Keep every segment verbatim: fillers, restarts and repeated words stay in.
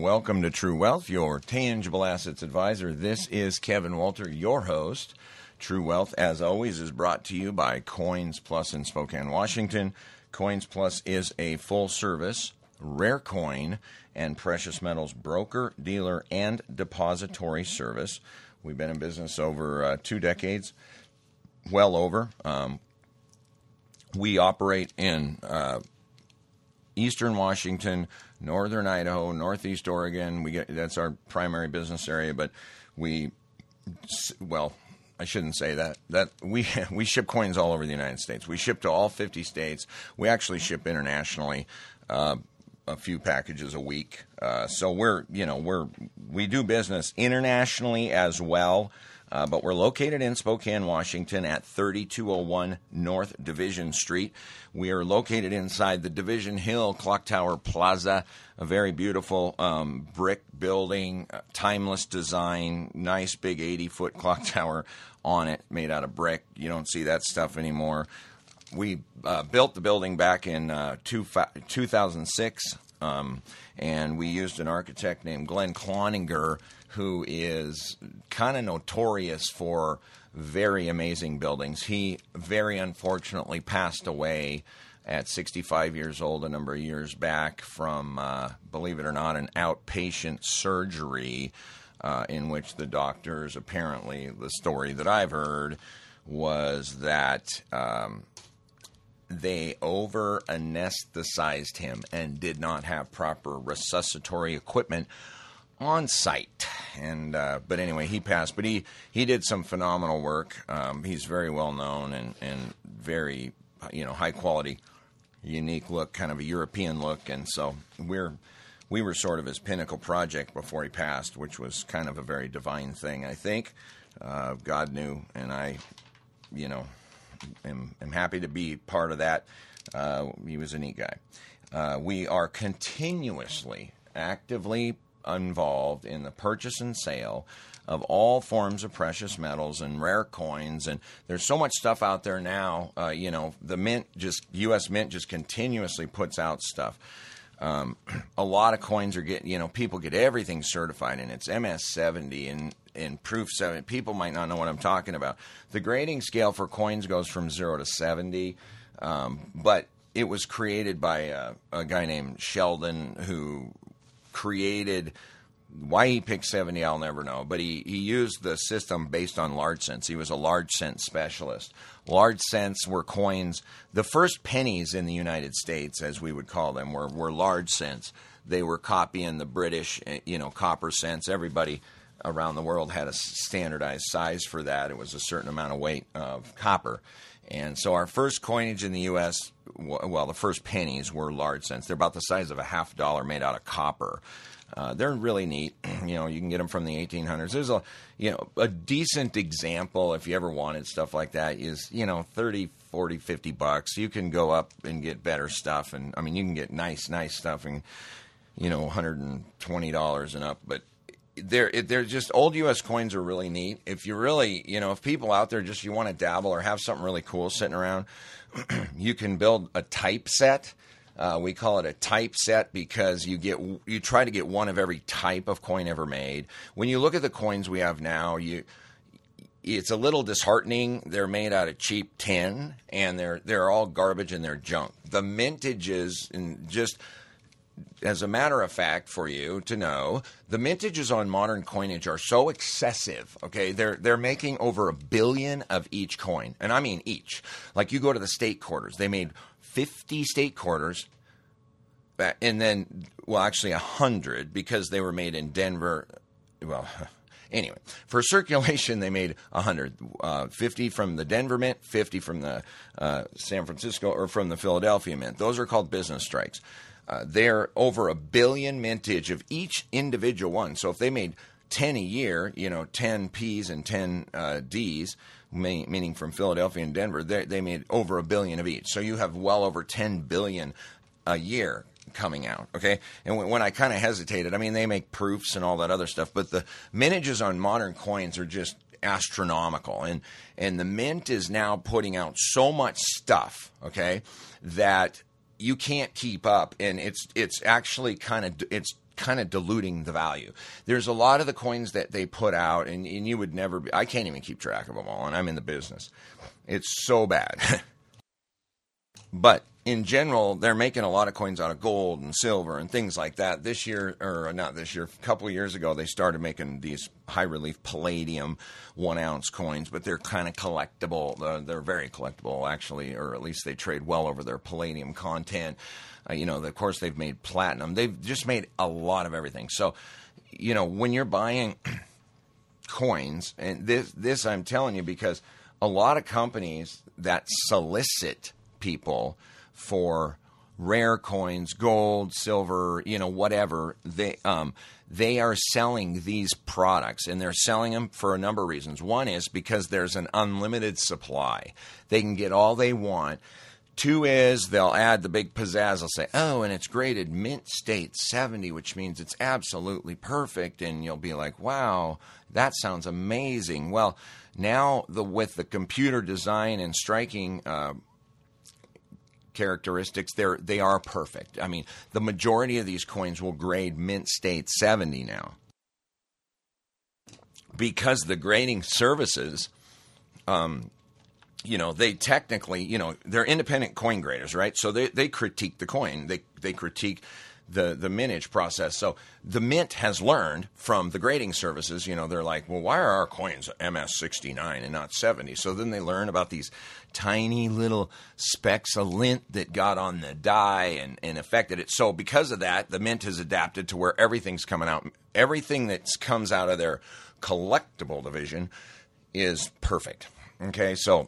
welcome to True Wealth, your tangible assets advisor. This is Kevin Walter, your host. True Wealth, as always, is brought to you by Coins Plus in Spokane, Washington. Coins Plus is a full-service, rare coin and precious metals broker, dealer, and depository service. We've been in business over uh, two decades, well over. Um, we operate in uh, Eastern Washington, Northern Idaho, Northeast Oregon. We get that's our primary business area, but we, well, I shouldn't say that. That we we ship coins all over the United States. We ship to all fifty states. We actually ship internationally, uh, a few packages a week. Uh, so we're you know we're we do business internationally as well. Uh, but we're located in Spokane, Washington at thirty-two oh one North Division Street. We are located inside the Division Hill Clock Tower Plaza, a very beautiful um, brick building, uh, timeless design, nice big eighty-foot clock tower on it, made out of brick. You don't see that stuff anymore. We uh, built the building back in uh, two, two thousand six, um, and we used an architect named Glenn Cloninger, who is kind of notorious for very amazing buildings. He very unfortunately passed away at sixty-five years old a number of years back from, uh, believe it or not, an outpatient surgery uh, in which the doctors, apparently, the story that I've heard was that um, they over-anesthetized him and did not have proper resuscitatory equipment on site. And uh, but anyway, he passed. But he, he did some phenomenal work. Um, he's very well known and, and very you know high quality, unique look, kind of a European look. And so we're we were sort of his pinnacle project before he passed, which was kind of a very divine thing, I think. Uh, God knew, and I, you know, am, am happy to be part of that. Uh, he was a neat guy. Uh, we are continuously, actively involved in the purchase and sale of all forms of precious metals and rare coins, and there's so much stuff out there now. Uh, you know, the mint just U S Mint just continuously puts out stuff. Um, a lot of coins are getting, you know, people get everything certified, and it's M S seventy and and proof seventy. People might not know what I'm talking about. The grading scale for coins goes from zero to seventy, um, but it was created by a, a guy named Sheldon who created. Why he picked seventy, I'll never know. But he, he used the system based on large cents. He was a large cent specialist. Large cents were coins. The first pennies in the United States, as we would call them, were, were large cents. They were copying the British, you know, copper cents. Everybody around the world had a standardized size for that. It was a certain amount of weight of copper. And so our first coinage in the U S, well, the first pennies were large cents. They're about the size of a half dollar made out of copper. Uh, they're really neat. You know, you can get them from the eighteen hundreds. There's a, you know, a decent example if you ever wanted stuff like that is, you know, thirty, forty, fifty bucks. You can go up and get better stuff. And I mean, you can get nice, nice stuff and, you know, one hundred twenty dollars and up. But they're, they're just old U S coins are really neat. If you really, you know, if people out there just, you want to dabble or have something really cool sitting around, you can build a type set. Uh, we call it a type set because you get you try to get one of every type of coin ever made. When you look at the coins we have now, you it's a little disheartening. They're made out of cheap tin, and they're they're all garbage and they're junk. The mintages, and just as a matter of fact for you to know, the mintages on modern coinage are so excessive. Okay, they're they're making over a billion of each coin, and I mean each. Like you go to the state quarters, they made fifty state quarters, and then, well, actually one hundred because they were made in Denver. Well, anyway, for circulation, they made one hundred. Uh, fifty from the Denver Mint, fifty from the uh, San Francisco, or from the Philadelphia Mint. Those are called business strikes. Uh, they're over a billion mintage of each individual one. So if they made ten a year, you know, ten P's and ten uh, D's, meaning from Philadelphia and Denver, they, they made over a billion of each. So you have well over ten billion a year coming out, okay? And when, when I kind of hesitated, I mean, they make proofs and all that other stuff, but the mintages on modern coins are just astronomical. And, and the Mint is now putting out so much stuff, okay, that you can't keep up. And it's it's actually kind of it's kind of diluting the value. There's a lot of the coins that they put out, and, and you would never be, I can't even keep track of them all, and I'm in the business. It's so bad. But in general, they're making a lot of coins out of gold and silver and things like that. This year, or not this year, a couple of years ago, they started making these high-relief palladium one-ounce coins, but they're kind of collectible. Uh, they're very collectible, actually, or at least they trade well over their palladium content. Uh, you know, of course, they've made platinum. They've just made a lot of everything. So, you know, when you're buying coins, and this, this I'm telling you because a lot of companies that solicit people for rare coins, gold, silver, you know, whatever, they um, they are selling these products, and they're selling them for a number of reasons. One is because there's an unlimited supply. They can get all they want. Two is they'll add the big pizzazz. They'll say, oh, and it's graded mint state seventy, which means it's absolutely perfect, and you'll be like, wow, that sounds amazing. Well, now the with the computer design and striking uh characteristics, they're they are perfect. I mean, the majority of these coins will grade mint state seventy now, because the grading services, um, you know, they technically, you know, they're independent coin graders, right? So they they critique the coin, they they critique the the mintage process. So the mint has learned from the grading services, you know, they're like, well, why are our coins M S sixty-nine and not seventy? So then they learn about these tiny little specks of lint that got on the die and, and affected it. So because of that, the mint has adapted to where everything's coming out. Everything that comes out of their collectible division is perfect. Okay, so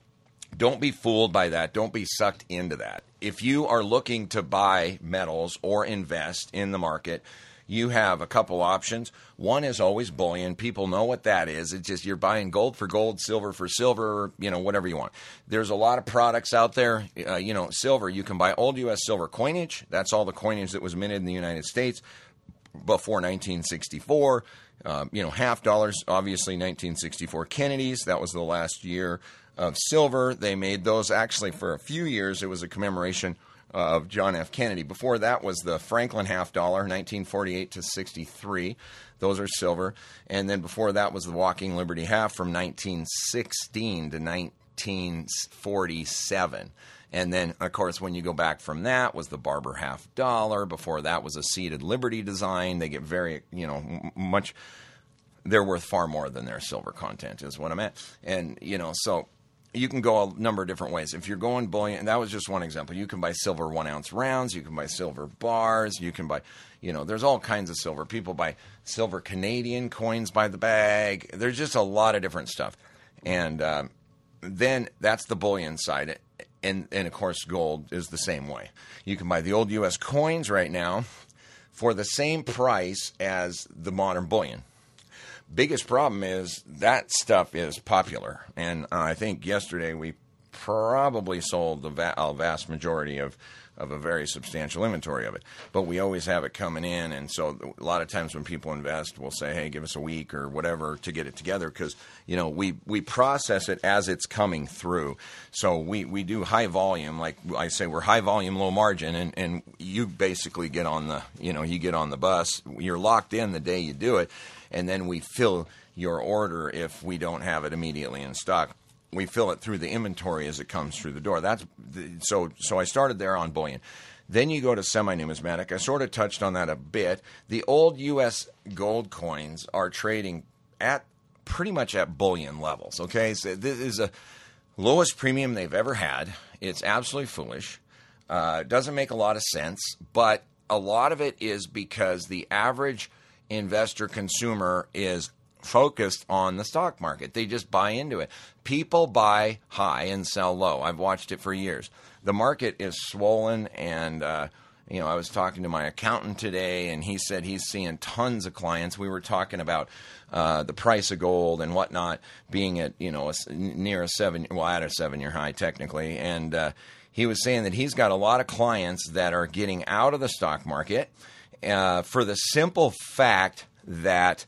don't be fooled by that. Don't be sucked into that. If you are looking to buy metals or invest in the market, you have a couple options. One is always bullion. People know what that is. It's just you're buying gold for gold, silver for silver, you know, whatever you want. There's a lot of products out there. Uh, you know, silver, you can buy old U S silver coinage. That's all the coinage that was minted in the United States before nineteen sixty-four. Uh, you know, half dollars, obviously nineteen sixty-four Kennedys. That was the last year of silver. They made those actually for a few years. It was a commemoration of John F. Kennedy. Before that was the Franklin half dollar, nineteen forty-eight to sixty-three. Those are silver. And then before that was the Walking Liberty half from nineteen sixteen to nineteen forty-seven. And then, of course, when you go back from that was the Barber half dollar. Before that was a seated Liberty design. They get very, you know, much, they're worth far more than their silver content is what I'm at. And, you know, so you can go a number of different ways. If you're going bullion, and that was just one example. You can buy silver one-ounce rounds. You can buy silver bars. You can buy, you know, there's all kinds of silver. People buy silver Canadian coins by the bag. There's just a lot of different stuff. And um, then that's the bullion side. And, and, of course, gold is the same way. You can buy the old U S coins right now for the same price as the modern bullion. Biggest problem is that stuff is popular. And uh, I think yesterday we probably sold the va- a vast majority of, of a very substantial inventory of it. But we always have it coming in. And so a lot of times when people invest, we'll say, hey, give us a week or whatever to get it together. Because, you know, we, we process it as it's coming through. So we, we do high volume. Like I say, we're high volume, low margin. And, and you basically get on the, you know, you get on the bus. You're locked in the day you do it. And then we fill your order if we don't have it immediately in stock. We fill it through the inventory as it comes through the door. That's the, so. So I started there on bullion. Then you go to semi-numismatic. I sort of touched on that a bit. The old U S gold coins are trading at pretty much at bullion levels. Okay, so this is the lowest premium they've ever had. It's absolutely foolish. Uh, it doesn't make a lot of sense, but a lot of it is because the average investor consumer is focused on the stock market. They just buy into it. People buy high and sell low. I've watched it for years. The market is swollen, and uh, you know, I was talking to my accountant today, and he said he's seeing tons of clients. We were talking about uh, the price of gold and whatnot being at, you know, a, near a seven, well, at a seven-year high technically, and uh, he was saying that he's got a lot of clients that are getting out of the stock market uh, for the simple fact that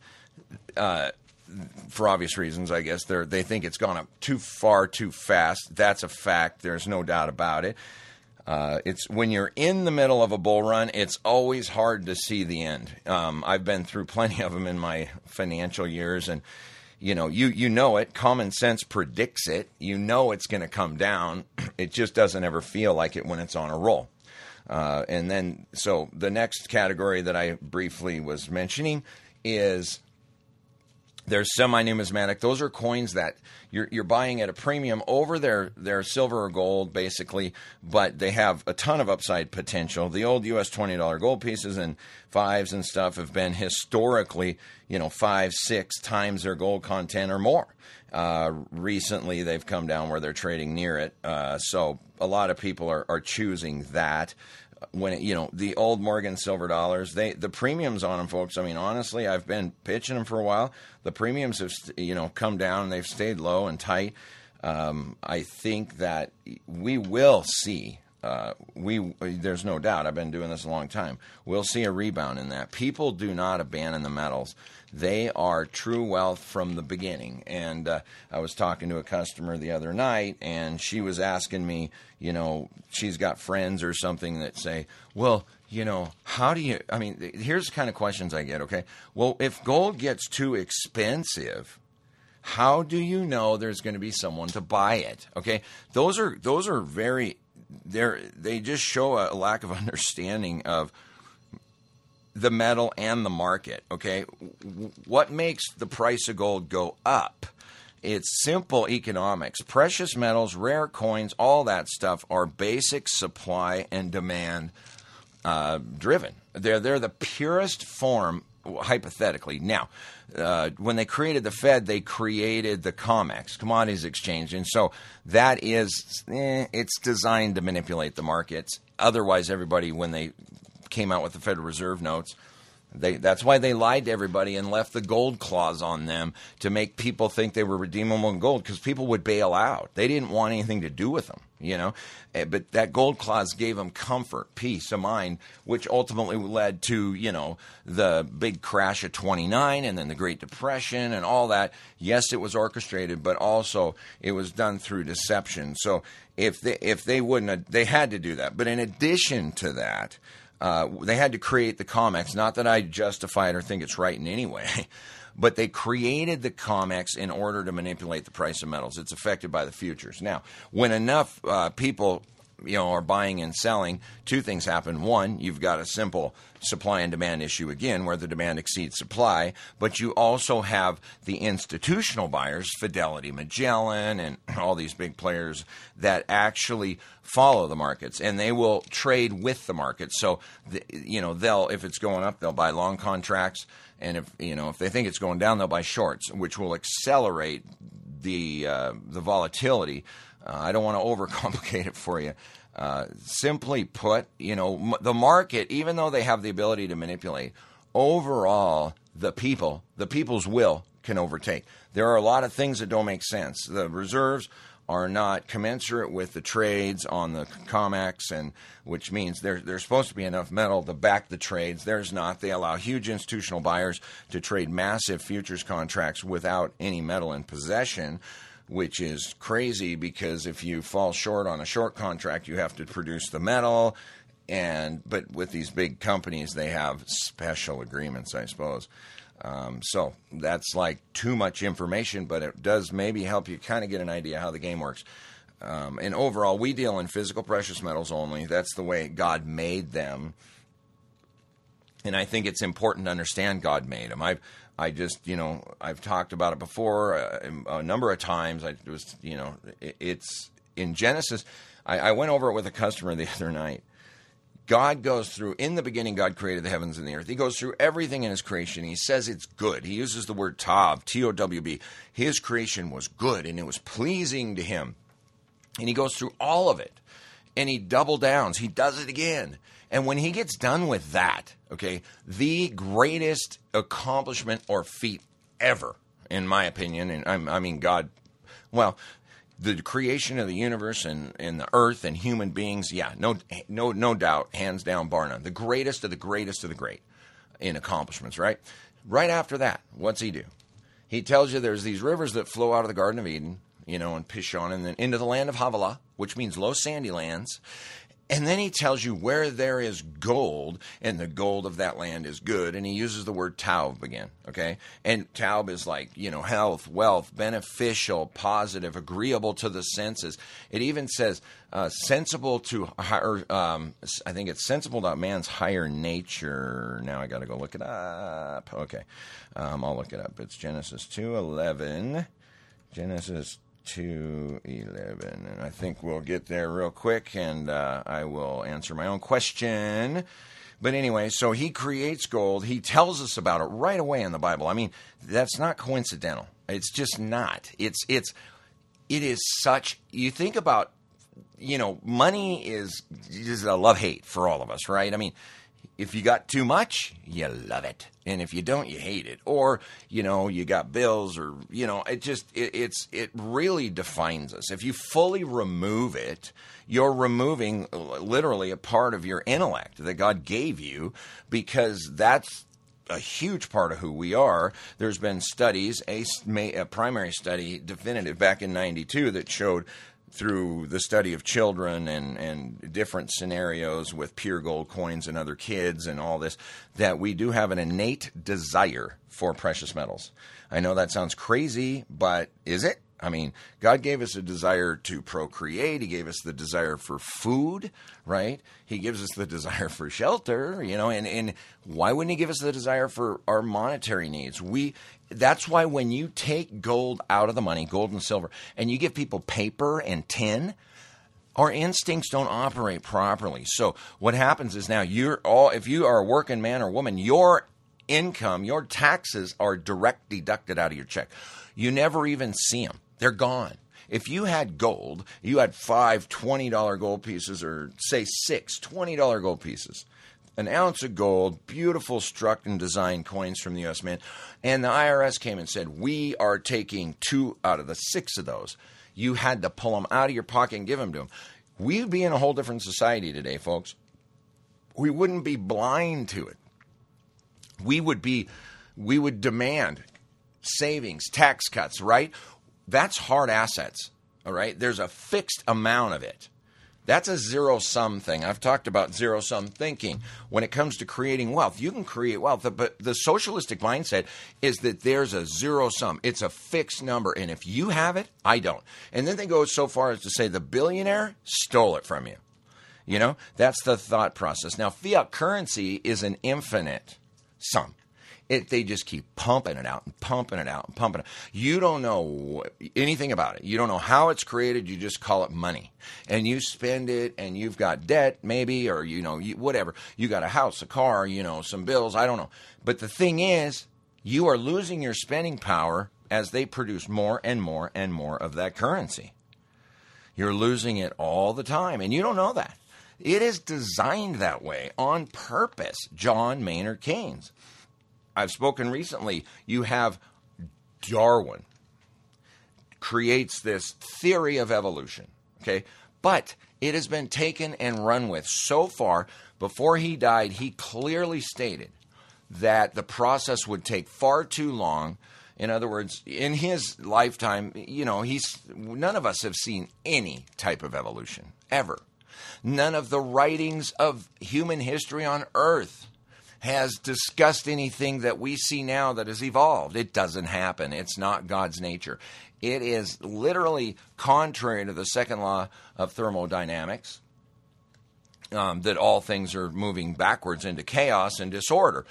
Uh, for obvious reasons, I guess, they they think it's gone up too far too fast. That's a fact. There's no doubt about it. Uh, it's when you're in the middle of a bull run, it's always hard to see the end. Um, I've been through plenty of them in my financial years, and you know, you you know it. Common sense predicts it. You know it's going to come down. It just doesn't ever feel like it when it's on a roll. Uh, and then, so the next category that I briefly was mentioning is there's semi-numismatic. Those are coins that you're, you're buying at a premium over their, their silver or gold, basically, but they have a ton of upside potential. The old U S twenty dollar gold pieces and fives and stuff have been historically, you know, five, six times their gold content or more. Uh, recently, they've come down where they're trading near it. Uh, so a lot of people are, are choosing that. When it, you know, the old Morgan silver dollars, they the premiums on them, folks. I mean, honestly, I've been pitching them for a while. The premiums have, you know, come down and they've stayed low and tight. Um, I think that we will see. Uh, we there's no doubt. I've been doing this a long time. We'll see a rebound in that. People do not abandon the metals. They are true wealth from the beginning. And uh, I was talking to a customer the other night, and she was asking me, you know, she's got friends or something that say, well, you know, how do you, I mean, here's the kind of questions I get, okay? Well, if gold gets too expensive, how do you know there's going to be someone to buy it? Okay, those are those are very, they're, they just show a lack of understanding of the metal and the market, okay? What makes the price of gold go up? It's simple economics. Precious metals, rare coins, all that stuff are basic supply and demand uh, driven. They're, they're the purest form, hypothetically. Now, uh, when they created the Fed, they created the COMEX, Commodities Exchange, and so that is, eh, it's designed to manipulate the markets. Otherwise, everybody, when they came out with the Federal Reserve notes, They, that's why they lied to everybody and left the gold clause on them to make people think they were redeemable in gold, because people would bail out. They didn't want anything to do with them, you know. But that gold clause gave them comfort, peace of mind, which ultimately led to, you know, the big crash of twenty-nine and then the Great Depression and all that. Yes, it was orchestrated, but also it was done through deception. So if they, if they wouldn't have, they had to do that. But in addition to that, Uh, they had to create the COMEX. Not that I justify it or think it's right in any way, but they created the COMEX in order to manipulate the price of metals. It's affected by the futures. Now, when enough uh, people, you know, are buying and selling, two things happen. One, you've got a simple supply and demand issue again, where the demand exceeds supply, but you also have the institutional buyers, Fidelity, Magellan, and all these big players that actually follow the markets, and they will trade with the market. So, the, you know, they'll, if it's going up, they'll buy long contracts, and if, you know, if they think it's going down, they'll buy shorts, which will accelerate the uh, the volatility. Uh, I don't want to overcomplicate it for you. Uh, simply put, you know, m- the market, even though they have the ability to manipulate, overall, the people, the people's will can overtake. There are a lot of things that don't make sense. The reserves are not commensurate with the trades on the COMEX, and which means there, there's supposed to be enough metal to back the trades. There's not. They allow huge institutional buyers to trade massive futures contracts without any metal in possession, which is crazy, because if you fall short on a short contract, you have to produce the metal. And but with these big companies, they have special agreements, I suppose. Um, so that's like too much information, but it does maybe help you kind of get an idea how the game works. Um, and overall, we deal in physical precious metals only. That's the way God made them. And I think it's important to understand God made them. I've I just, you know, I've talked about it before uh, a number of times. I was, you know, it, it's in Genesis. I, I went over it with a customer the other night. God goes through, in the beginning, God created the heavens and the earth. He goes through everything in his creation. He says it's good. He uses the word Tov, T O W B. His creation was good, and it was pleasing to him. And he goes through all of it, and he double downs. He does it again. And when he gets done with that, okay, the greatest accomplishment or feat ever, in my opinion, and I'm, I mean, God, well, the creation of the universe and, and the earth and human beings, yeah, no, no, no doubt, hands down, bar none. The greatest of the greatest of the great in accomplishments, right? Right after that, what's he do? He tells you there's these rivers that flow out of the Garden of Eden, you know, and Pishon, and then into the land of Havilah, which means low sandy lands. And then he tells you where there is gold, and the gold of that land is good. And he uses the word taub again, okay? And taub is like, you know, health, wealth, beneficial, positive, agreeable to the senses. It even says uh, sensible to higher, um, I think it's sensible to man's higher nature. Now I got to go look it up. Okay, um, I'll look it up. It's Genesis two eleven. Genesis two eleven, and I think we'll get there real quick, and uh, I will answer my own question. But anyway, so he creates gold. He tells us about it right away in the Bible. I mean, that's not coincidental. It's just not. It's it's it is such. You think about, you know, money is is a love-hate for all of us, right? I mean, if you got too much, you love it. And if you don't, you hate it. Or, you know, you got bills, or, you know, it just, it, it's, it really defines us. If you fully remove it, you're removing literally a part of your intellect that God gave you, because that's a huge part of who we are. There's been studies, a, a primary study, definitive, back in ninety-two, that showed through the study of children and, and different scenarios with pure gold coins and other kids and all this, that we do have an innate desire for precious metals. I know that sounds crazy, but is it? I mean, God gave us a desire to procreate. He gave us the desire for food, right? He gives us the desire for shelter, you know, and, and why wouldn't he give us the desire for our monetary needs? We, that's why when you take gold out of the money, gold and silver, and you give people paper and tin, our instincts don't operate properly. So what happens is, now you're all, if you are a working man or woman, your income, your taxes are direct deducted out of your check. You never even see them. They're gone. If you had gold, you had five twenty dollar gold pieces, or say six twenty dollar gold pieces, an ounce of gold, beautiful struck and designed coins from the U S Mint, and the I R S came and said, we are taking two out of the six of those. You had to pull them out of your pocket and give them to them. We'd be in a whole different society today, folks. We wouldn't be blind to it. We would be, we would demand savings, tax cuts, right? That's hard assets, all right? There's a fixed amount of it. That's a zero-sum thing. I've talked about zero-sum thinking. When it comes to creating wealth, you can create wealth, but the socialistic mindset is that there's a zero-sum. It's a fixed number, and if you have it, I don't. And then they go so far as to say the billionaire stole it from you. You know, that's the thought process. Now, fiat currency is an infinite sum. It, they just keep pumping it out and pumping it out and pumping it. You don't know anything about it. You don't know how it's created. You just call it money. And you spend it, and you've got debt maybe, or, you know, you, whatever. You got a house, a car, you know, some bills. I don't know. But the thing is, you are losing your spending power as they produce more and more and more of that currency. You're losing it all the time, and you don't know that. It is designed that way on purpose. John Maynard Keynes. I've spoken recently. You have Darwin creates this theory of evolution, okay? But it has been taken and run with so far. Before he died, he clearly stated that the process would take far too long. In other words, in his lifetime, you know, he's none of us have seen any type of evolution, ever. None of the writings of human history on Earth has discussed anything that we see now that has evolved. It doesn't happen. It's not God's nature. It is literally contrary to the second law of thermodynamics, um, that all things are moving backwards into chaos and disorder.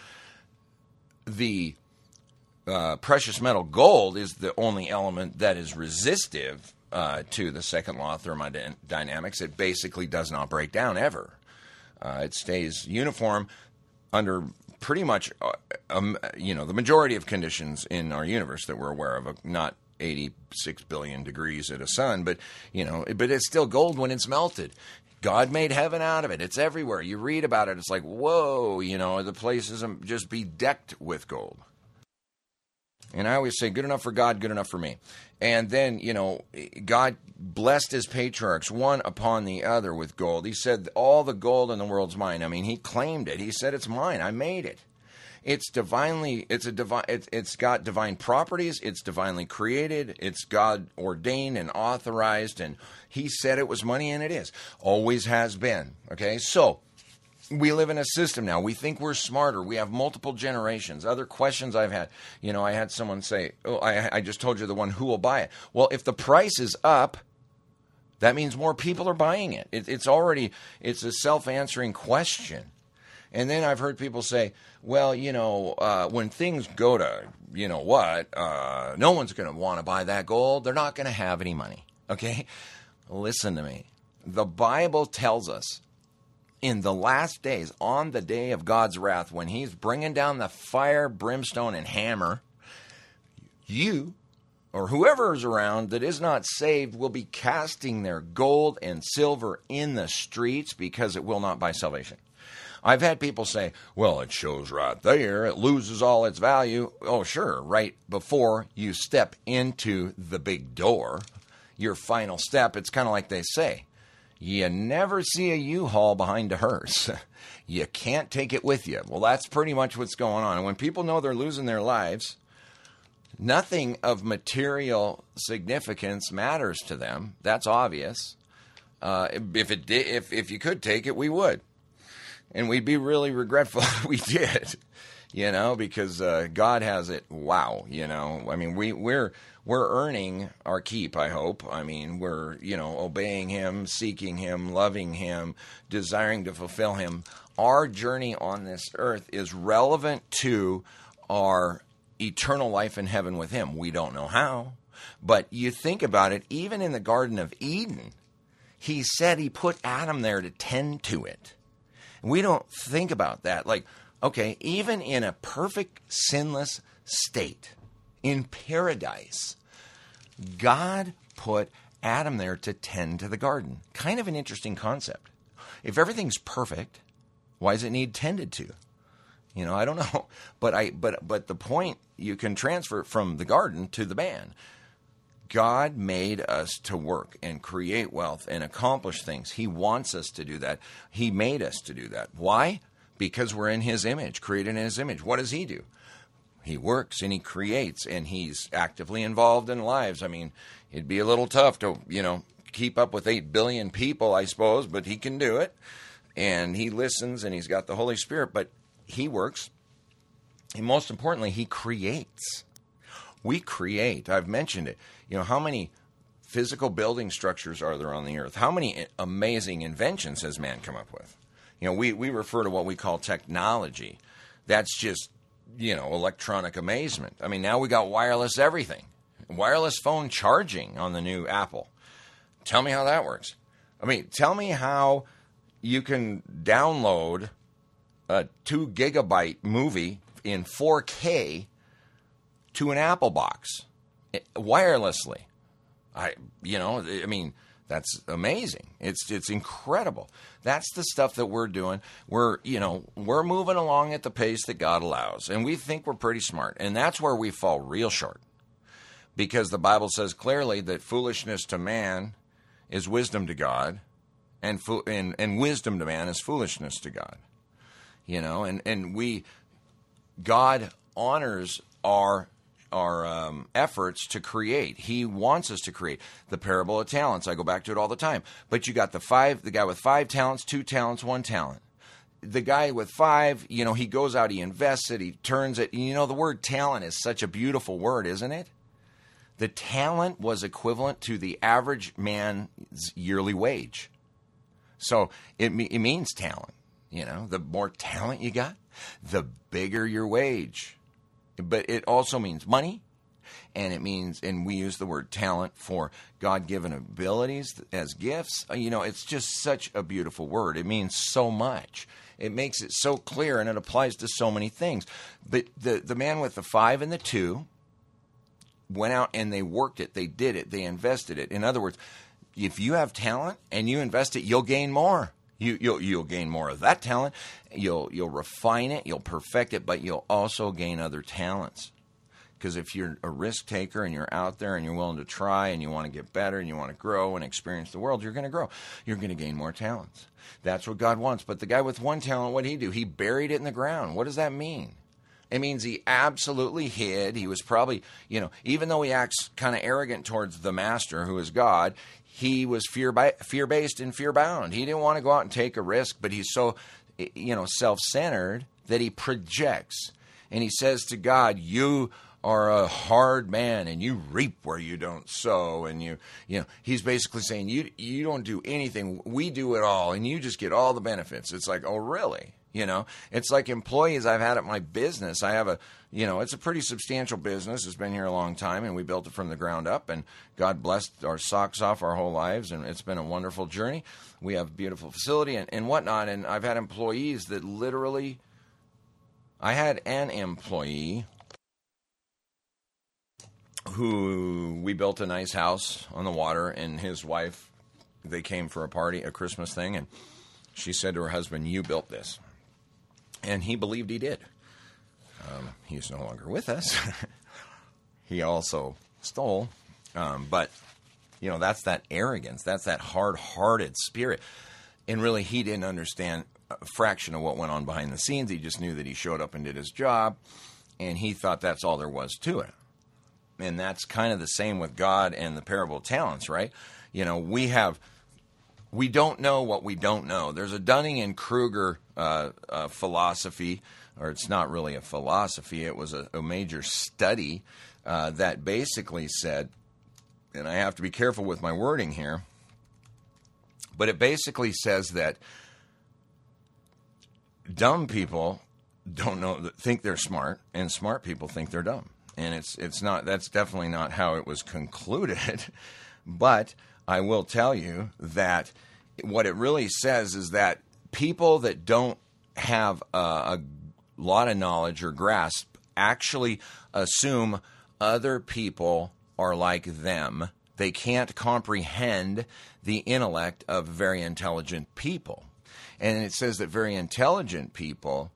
The uh, precious metal gold is the only element that is resistive uh, to the second law of thermodynamics. It basically does not break down ever. Uh, it stays uniform under pretty much, uh, um, you know, the majority of conditions in our universe that we're aware of, uh, not eighty-six billion degrees at a sun, but, you know, but it's still gold when it's melted. God made heaven out of it. It's everywhere. You read about it, it's like, whoa, you know, the place is just bedecked with gold. And I always say, good enough for God, good enough for me. And then, you know, God blessed his patriarchs one upon the other with gold. He said, all the gold in the world's mine. I mean, he claimed it. He said, it's mine. I made it. It's divinely, it's a divine, it's, it's got divine properties. It's divinely created. It's God ordained and authorized. And he said it was money, and it is. Always has been. Okay. So we live in a system now. We think we're smarter. We have multiple generations. Other questions I've had, you know, I had someone say, oh, I, I just told you the one, who will buy it? Well, if the price is up, that means more people are buying it. it it's already, it's a self-answering question. And then I've heard people say, well, you know, uh, when things go to, you know what, uh, no one's going to want to buy that gold. They're not going to have any money. Okay? Listen to me. The Bible tells us in the last days, on the day of God's wrath, when he's bringing down the fire, brimstone, and hammer, you or whoever is around that is not saved will be casting their gold and silver in the streets because it will not buy salvation. I've had people say, well, it shows right there, it loses all its value. Oh, sure, right before you step into the big door, your final step, it's kind of like they say, you never see a U-Haul behind a hearse. You can't take it with you. Well, that's pretty much what's going on. And when people know they're losing their lives, nothing of material significance matters to them. That's obvious. Uh, if it did, if if you could take it, we would. And we'd be really regretful if we did, you know, because uh, God has it. Wow, you know, I mean, we we're we're earning our keep. I hope. I mean, we're you know obeying Him, seeking Him, loving Him, desiring to fulfill Him. Our journey on this earth is relevant to our eternal life in heaven with Him. We don't know how, but you think about it. Even in the Garden of Eden, He said He put Adam there to tend to it. We don't think about that. Like, okay, even in a perfect, sinless state, in paradise, God put Adam there to tend to the garden. Kind of an interesting concept. If everything's perfect, why does it need tended to? You know, I don't know. But I but but the point, you can transfer it from the garden to the man. God made us to work and create wealth and accomplish things. He wants us to do that. He made us to do that. Why? Because we're in His image, created in His image. What does He do? He works and He creates, and He's actively involved in lives. I mean, it'd be a little tough to, you know, keep up with eight billion people, I suppose, but He can do it. And He listens, and He's got the Holy Spirit, but He works. And most importantly, He creates. We create. I've mentioned it. You know, how many physical building structures are there on the earth? How many amazing inventions has man come up with? You know, we, we refer to what we call technology. That's just, you know, electronic amazement. I mean, now we got wireless everything. Wireless phone charging on the new Apple. Tell me how that works. I mean, tell me how you can download a two gigabyte movie in four K to an Apple box wirelessly. I, you know, I mean, that's amazing. It's it's incredible. That's the stuff that we're doing. We're, you know, we're moving along at the pace that God allows, and we think we're pretty smart. And that's where we fall real short, because the Bible says clearly that foolishness to man is wisdom to God, and fo- and, and wisdom to man is foolishness to God. You know, and, and we, God honors our our um, efforts to create. He wants us to create. The parable of talents, I go back to it all the time. But you got the five, the guy with five talents, two talents, one talent. The guy with five, you know, he goes out, he invests it, he turns it. You know, the word talent is such a beautiful word, isn't it? The talent was equivalent to the average man's yearly wage. So it, it means talent. You know, the more talent you got, the bigger your wage. But it also means money, and it means, and we use the word talent for God-given abilities as gifts. You know, it's just such a beautiful word. It means so much. It makes it so clear, and it applies to so many things. But the, the man with the five and the two went out and they worked it. They did it. They invested it. In other words, if you have talent and you invest it, you'll gain more. You, you'll you'll gain more of that talent. You'll you'll refine it. You'll perfect it. But you'll also gain other talents. Because if you're a risk taker and you're out there and you're willing to try and you want to get better and you want to grow and experience the world, you're going to grow. You're going to gain more talents. That's what God wants. But the guy with one talent, what did he do? He buried it in the ground. What does that mean? It means he absolutely hid. He was probably, you know, even though he acts kind of arrogant towards the master, who is God, he was fear by, fear-based and fear-bound. He didn't want to go out and take a risk, but he's so, you know, self-centered that he projects. And he says to God, you are a hard man and you reap where you don't sow. And you, you know, he's basically saying, you, you don't do anything. We do it all. And you just get all the benefits. It's like, oh, really? You know, it's like employees I've had at my business. I have a, you know, it's a pretty substantial business. It's been here a long time, and we built it from the ground up, and God blessed our socks off our whole lives, and it's been a wonderful journey. We have a beautiful facility and, and whatnot, and I've had employees that literally, I had an employee who, we built a nice house on the water, and his wife, they came for a party, a Christmas thing, and she said to her husband, you built this. And he believed he did. Um, he's no longer with us. He also stole. Um, but, you know, that's that arrogance. That's that hard-hearted spirit. And really, he didn't understand a fraction of what went on behind the scenes. He just knew that he showed up and did his job. And he thought that's all there was to it. And that's kind of the same with God and the parable of talents, right? You know, we have... We don't know what we don't know. There's a Dunning and Kruger uh, uh, philosophy, or it's not really a philosophy. It was a, a major study uh, that basically said, and I have to be careful with my wording here, but it basically says that dumb people don't know, think they're smart, and smart people think they're dumb. And it's it's not. That's definitely not how it was concluded, but I will tell you that what it really says is that people that don't have a, a lot of knowledge or grasp actually assume other people are like them. They can't comprehend the intellect of very intelligent people. And it says that very intelligent people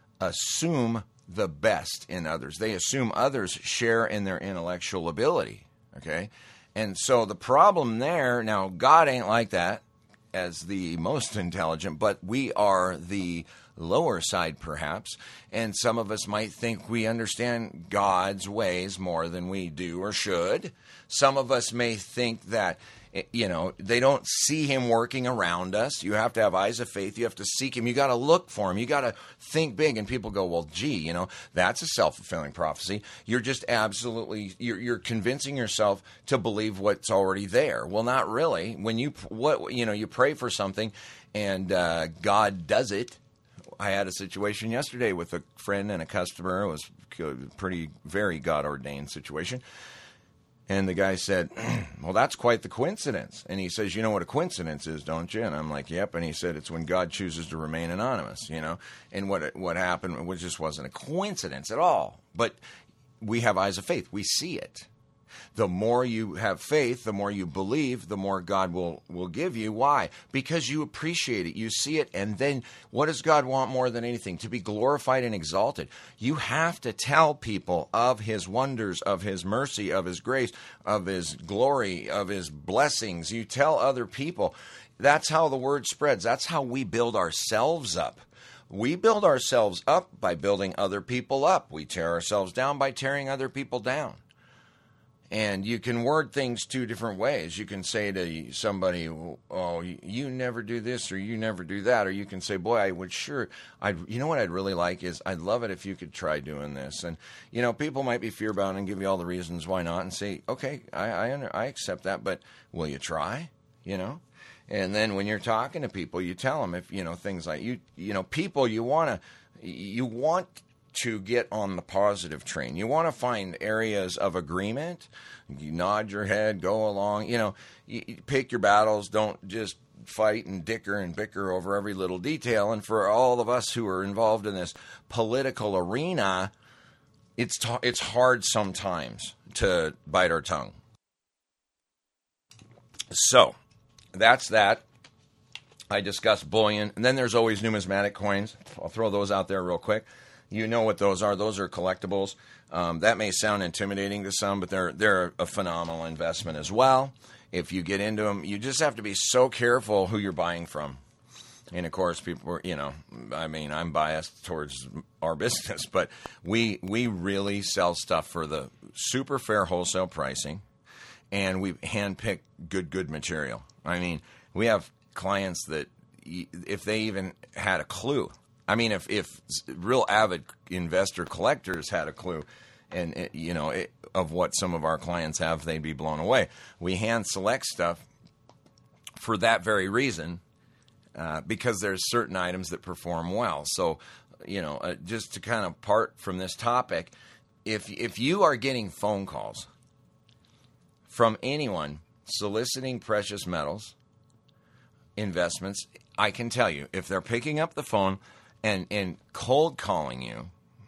assume the best in others. They assume others share in their intellectual ability, okay? And so the problem there, now God ain't like that as the most intelligent, but we are the lower side perhaps, and some of us might think we understand God's ways more than we do or should. Some of us may think that, you know, they don't see him working around us. You have to have eyes of faith. You have to seek him. You got to look for him. You got to think big. And people go, well, gee, you know, that's a self-fulfilling prophecy. You're just absolutely, you're, you're convincing yourself to believe what's already there. Well, not really. When you, what, you know, you pray for something and uh, God does it. I had a situation yesterday with a friend and a customer. It was a pretty, very God-ordained situation. And the guy said, well, that's quite the coincidence. And he says, you know what a coincidence is, don't you? And I'm like, yep. And he said, it's when God chooses to remain anonymous, you know. And what what happened, it just wasn't a coincidence at all. But we have eyes of faith. We see it. The more you have faith, the more you believe, the more God will, will give you. Why? Because you appreciate it. You see it. And then what does God want more than anything? To be glorified and exalted. You have to tell people of his wonders, of his mercy, of his grace, of his glory, of his blessings. You tell other people. That's how the word spreads. That's how we build ourselves up. We build ourselves up by building other people up. We tear ourselves down by tearing other people down. And you can word things two different ways. You can say to somebody, oh, you never do this or you never do that. Or you can say, boy, I would sure, I'd, you know what I'd really like is I'd love it if you could try doing this. And, you know, people might be fear-bound and give you all the reasons why not and say, okay, I I, under, I accept that, but will you try, you know? And then when you're talking to people, you tell them if, you know, things like, you you know, people, you want to, you want to get on the positive train. You want to find areas of agreement. You nod your head, go along. You know, you, you pick your battles. Don't just fight and dicker and bicker over every little detail. And for all of us who are involved in this political arena, it's ta- it's hard sometimes to bite our tongue. So that's that. I discussed bullion. And then there's always numismatic coins. I'll throw those out there real quick. You know what those are. Those are collectibles. Um, that may sound intimidating to some, but they're they're a phenomenal investment as well. If you get into them, you just have to be so careful who you're buying from. And of course, people were, you know, I mean, I'm biased towards our business, but we we really sell stuff for the super fair wholesale pricing, and we handpick good, good material. I mean, we have clients that if they even had a clue, I mean, if, if real avid investor collectors had a clue, and it, you know, it, of what some of our clients have, they'd be blown away. We hand select stuff for that very reason. Uh, because there's certain items that perform well. So, you know, uh, just to kind of part from this topic, if if you are getting phone calls from anyone soliciting precious metals investments, I can tell you, if they're picking up the phone and, and cold calling you,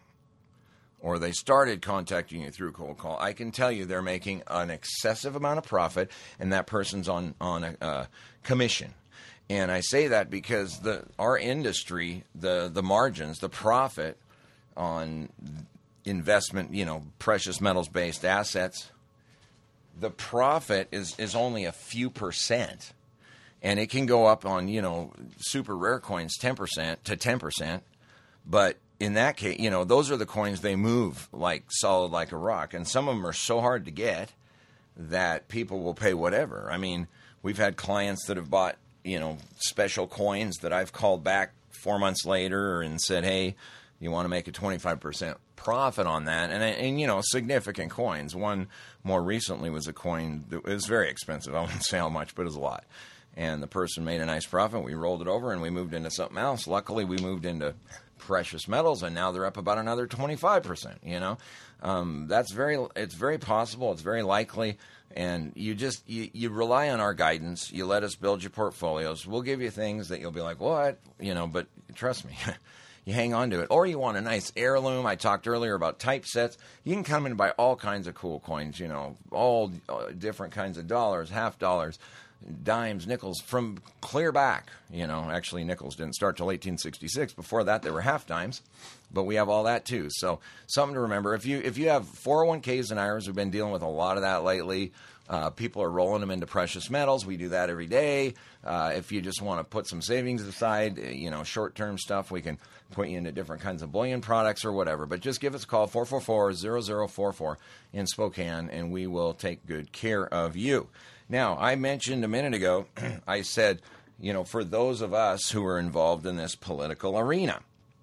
or they started contacting you through cold call, I can tell you they're making an excessive amount of profit, and that person's on, on a uh, commission. And I say that because the our industry, the the margins, the profit on investment, you know, precious metals based assets, the profit is, is only a few percent. And it can go up on, you know, super rare coins ten percent to ten percent. But in that case, you know, those are the coins, they move like solid like a rock. And some of them are so hard to get that people will pay whatever. I mean, we've had clients that have bought, you know, special coins that I've called back four months later and said, hey, you want to make a twenty-five percent profit on that? And, and, you know, significant coins. One more recently was a coin that was very expensive. I wouldn't say how much, but it was a lot. And the person made a nice profit. We rolled it over and we moved into something else. Luckily, we moved into precious metals, and now they're up about another twenty-five percent, you know. Um, that's very, it's very possible. It's very likely. And you just, you, you rely on our guidance. You let us build your portfolios. We'll give you things that you'll be like, what? You know, but trust me, you hang on to it. Or you want a nice heirloom. I talked earlier about typesets. You can come in and buy all kinds of cool coins, you know, all different kinds of dollars, half dollars, dimes, nickels from clear back. You know, actually nickels didn't start till eighteen sixty-six. Before that, they were half dimes. But we have all that too. So something to remember. If you if you have four oh one k's and I R As, we've been dealing with a lot of that lately. Uh, people are rolling them into precious metals. We do that every day. Uh, if you just want to put some savings aside, you know, short-term stuff, we can put you into different kinds of bullion products or whatever. But just give us a call, four four four, zero zero four four in Spokane, and we will take good care of you. Now, I mentioned a minute ago, I said, you know, for those of us who are involved in this political arena.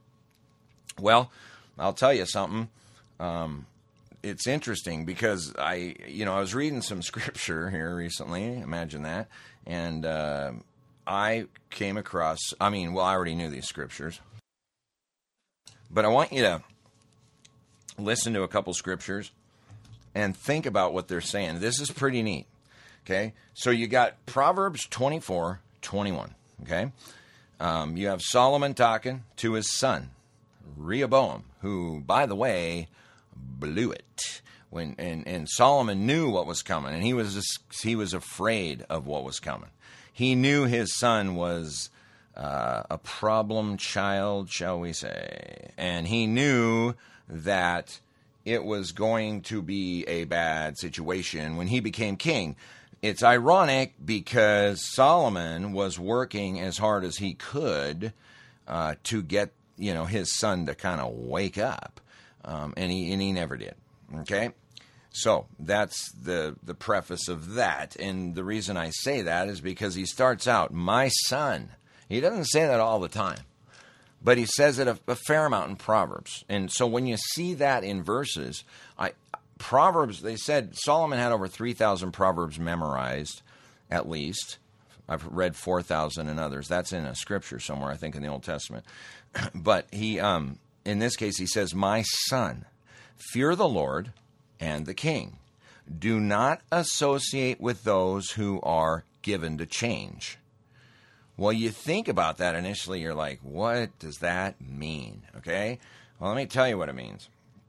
Well, I'll tell you something. Um, it's interesting because I, you know, I was reading some scripture here recently. Imagine that. And uh, I came across, I mean, well, I already knew these scriptures. But I want you to listen to a couple scriptures and think about what they're saying. This is pretty neat. Okay? So you got Proverbs twenty-four twenty-one. Okay? Um, you have Solomon talking to his son, Rehoboam, who, by the way, blew it. When and, and Solomon knew what was coming, and he was just, he was afraid of what was coming. He knew his son was uh, a problem child, shall we say, and he knew that it was going to be a bad situation when he became king. It's ironic because Solomon was working as hard as he could uh, to get, you know, his son to kind of wake up, um, and he and he never did. Okay, so that's the the preface of that, and the reason I say that is because he starts out, "My son." He doesn't say that all the time, but he says it a, a fair amount in Proverbs, and so when you see that in verses, I. Proverbs, they said Solomon had over three thousand Proverbs memorized, at least. I've read four thousand and others. That's in a scripture somewhere, I think, in the Old Testament. But he, um, in this case, he says, "My son, fear the Lord and the king. Do not associate with those who are given to change." Well, you think about that initially, you're like, what does that mean? Okay? Well, let me tell you what it means.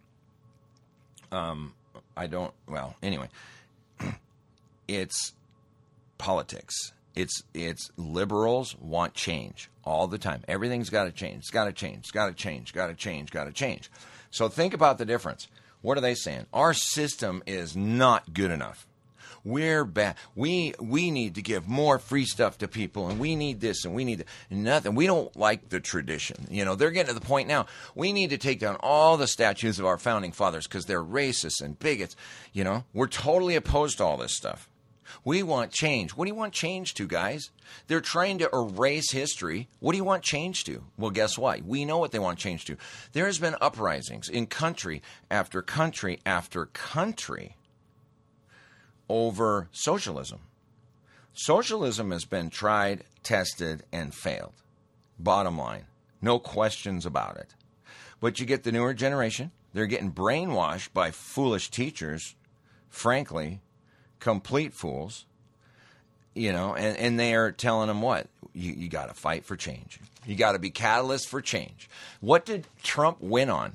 Um... I don't, well, anyway, it's politics. It's it's liberals want change all the time. Everything's got to change. It's got to change. It's got to change. Got to change. Got to change. So think about the difference. What are they saying? Our system is not good enough. We're bad. We we need to give more free stuff to people, and we need this, and we need nothing. We don't like the tradition. You know, they're getting to the point now. We need to take down all the statues of our founding fathers because they're racist and bigots. You know, we're totally opposed to all this stuff. We want change. What do you want change to, guys? They're trying to erase history. What do you want change to? Well, guess what? We know what they want change to. There has been uprisings in country after country after country over socialism. Socialism has been tried, tested, and failed. Bottom line, no questions about it. But you get the newer generation. They're getting brainwashed by foolish teachers, frankly, complete fools, you know, and, and they are telling them what? You, you got to fight for change. You got to be catalyst for change. What did Trump win on?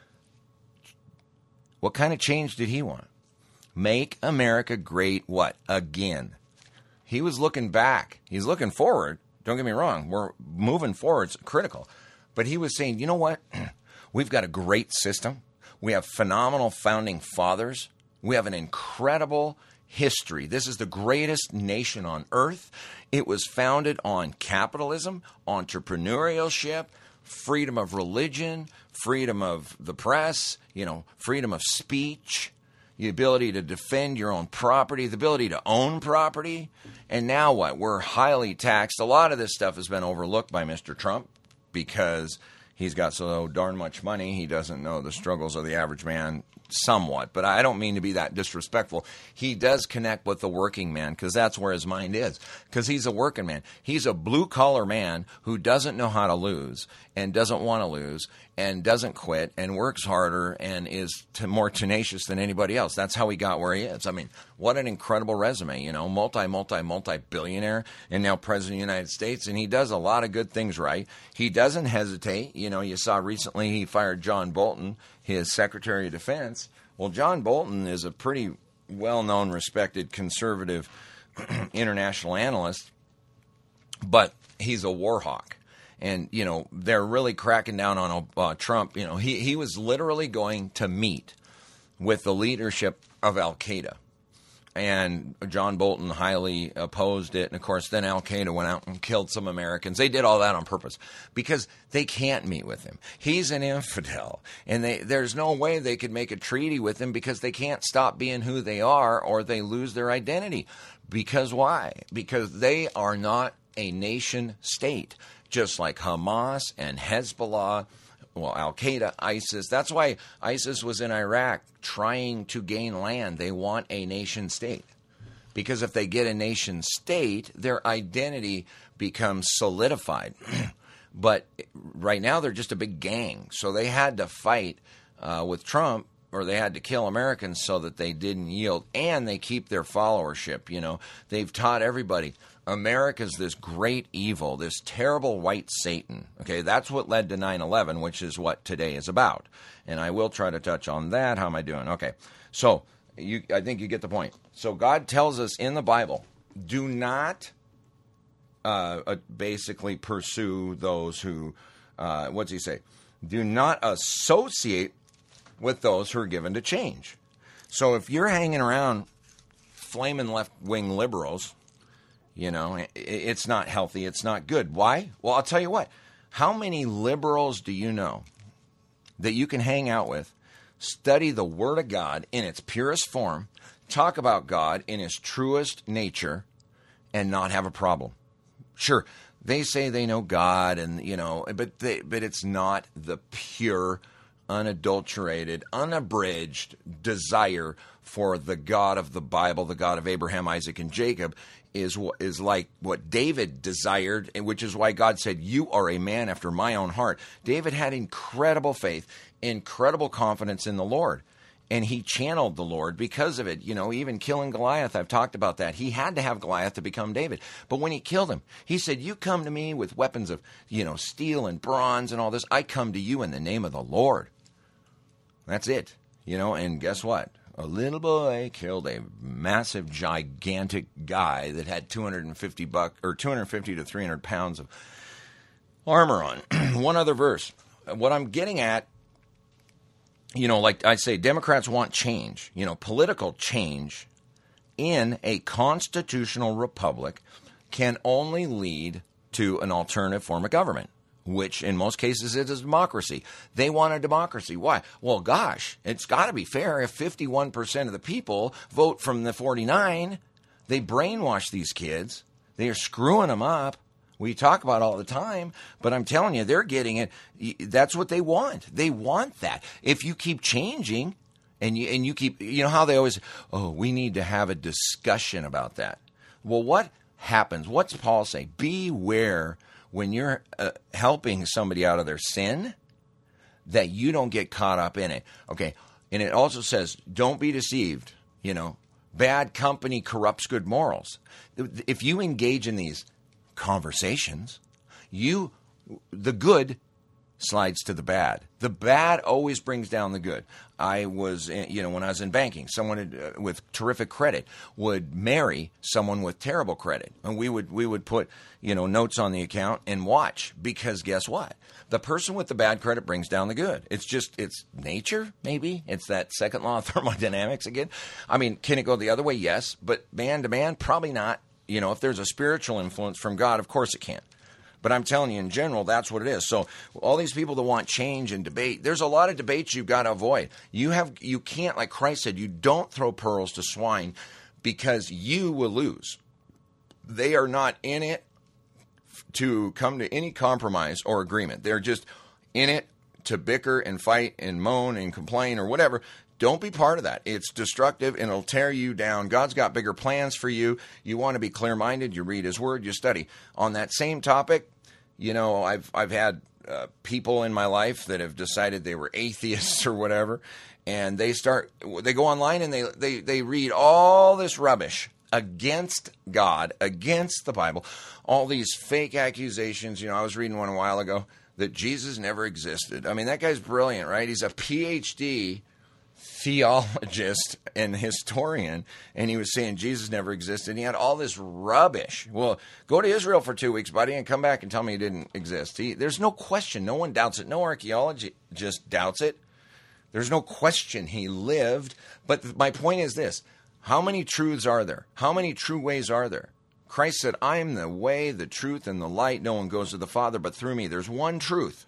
What kind of change did he want? Make America great what? Again. He was looking back. He's looking forward. Don't get me wrong. We're moving forward. It's critical. But he was saying, you know what? We've got a great system. We have phenomenal founding fathers. We have an incredible history. This is the greatest nation on earth. It was founded on capitalism, entrepreneurship, freedom of religion, freedom of the press, you know, freedom of speech, the ability to defend your own property, the ability to own property. And now what? We're highly taxed. A lot of this stuff has been overlooked by Mister Trump because he's got so darn much money, he doesn't know the struggles of the average man somewhat. But I don't mean to be that disrespectful. He does connect with the working man because that's where his mind is, because he's a working man. He's a blue-collar man who doesn't know how to lose and doesn't want to lose and doesn't quit and works harder and is t- more tenacious than anybody else. That's how he got where he is. I mean, what an incredible resume, you know, multi, multi, multi-billionaire and now president of the United States, and he does a lot of good things right. He doesn't hesitate. You know, you saw recently he fired John Bolton, his Secretary of Defense. Well, John Bolton is a pretty well-known, respected, conservative international analyst, but he's a war hawk. And, you know, they're really cracking down on uh, Trump. You know, he, he was literally going to meet with the leadership of Al-Qaeda. And John Bolton highly opposed it. And, of course, then Al-Qaeda went out and killed some Americans. They did all that on purpose because they can't meet with him. He's an infidel. And they, there's no way they could make a treaty with him because they can't stop being who they are or they lose their identity. Because why? Because they are not a nation state, just like Hamas and Hezbollah, well, Al-Qaeda, ISIS. That's why ISIS was in Iraq trying to gain land. They want a nation state. Because if they get a nation state, their identity becomes solidified. But right now they're just a big gang. So they had to fight uh, with Trump, or they had to kill Americans so that they didn't yield. And they keep their followership. You know, they've taught everybody America's this great evil, this terrible white Satan. Okay, that's what led to nine eleven, which is what today is about. And I will try to touch on that. How am I doing? Okay, so you, I think you get the point. So God tells us in the Bible, do not uh, uh, basically pursue those who, uh, what's he say? Do not associate with those who are given to change. So if you're hanging around flaming left-wing liberals, you know, it's not healthy. It's not good. Why? Well, I'll tell you what. How many liberals do you know that you can hang out with, study the Word of God in its purest form, talk about God in His truest nature, and not have a problem? Sure, they say they know God, and you know, but they, but it's not the pure, unadulterated, unabridged desire for the God of the Bible, the God of Abraham, Isaac, and Jacob. Is is like what David desired, which is why God said, you are a man after my own heart. David had incredible faith, incredible confidence in the Lord, and he channeled the Lord because of it. You know, even killing Goliath, I've talked about that. He had to have Goliath to become David. But when he killed him, he said, you come to me with weapons of, you know, steel and bronze and all this. I come to you in the name of the Lord. That's it. You know, and guess what? A little boy killed a massive, gigantic guy that had two hundred fifty buck or two hundred fifty to three hundred pounds of armor on. One other verse. What I'm getting at, you know, like I say, Democrats want change. You know, political change in a constitutional republic can only lead to an alternative form of government, which in most cases is a democracy. They want a democracy. Why? Well, gosh, it's got to be fair. If fifty-one percent of the people vote from the forty-nine, they brainwash these kids. They are screwing them up. We talk about it all the time, but I'm telling you, they're getting it. That's what they want. They want that. If you keep changing and you, and you keep, you know how they always, oh, we need to have a discussion about that. Well, what happens? What's Paul say? Beware when you're uh, helping somebody out of their sin, that you don't get caught up in it. Okay. And it also says, don't be deceived. You know, bad company corrupts good morals. If you engage in these conversations, you, the good slides to the bad. The bad always brings down the good. I was, you know, when I was in banking, someone uh, with terrific credit would marry someone with terrible credit, and we would we would put, you know, notes on the account and watch, because guess what? The person with the bad credit brings down the good. It's just, it's nature, maybe. It's that second law of thermodynamics again. I mean, can it go the other way? Yes, but man to man, probably not. You know, if there's a spiritual influence from God, of course it can. But I'm telling you, in general, that's what it is. So all these people that want change and debate, there's a lot of debates you've got to avoid. You have, you can't, like Christ said, you don't throw pearls to swine, because you will lose. They are not in it to come to any compromise or agreement. They're just in it to bicker and fight and moan and complain or whatever. Don't be part of that. It's destructive and it'll tear you down. God's got bigger plans for you. You want to be clear-minded. You read His Word. You study. On that same topic, you know, I've I've had uh, people in my life that have decided they were atheists or whatever, and they start they go online and they they they read all this rubbish against God, against the Bible, all these fake accusations. You know, I was reading one a while ago that Jesus never existed. I mean, that guy's brilliant, right? He's a P H D theologist and historian, and he was saying Jesus never existed. He had all this rubbish. Well, go to Israel for two weeks, buddy, and come back and tell me he didn't exist. He, there's no question. No one doubts it. No archaeologist doubts it. There's no question he lived. But th- my point is this. How many truths are there? How many true ways are there? Christ said, I am the way, the truth, and the light. No one goes to the Father but through me. There's one truth.